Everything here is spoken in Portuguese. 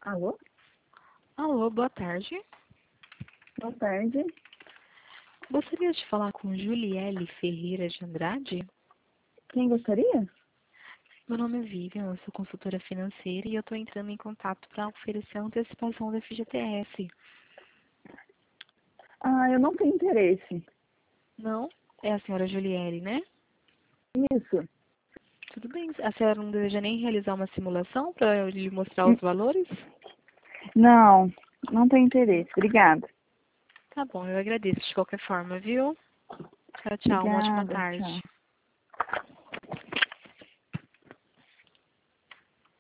Alô? Alô, boa tarde. Boa tarde. Gostaria de falar com Juliele Ferreira de Andrade. Quem gostaria? Meu nome é Vivian, eu sou consultora financeira e eu estou entrando em contato para oferecer a antecipação do FGTS. Ah, eu não tenho interesse. Não? É a senhora Juliele, né? Isso. Tudo bem. A senhora não deseja nem realizar uma simulação para eu lhe mostrar os valores? Não, não tenho interesse. Obrigada. Tá bom, eu agradeço de qualquer forma, viu? Tchau, tchau. Uma ótima Obrigada. tarde. Tchau.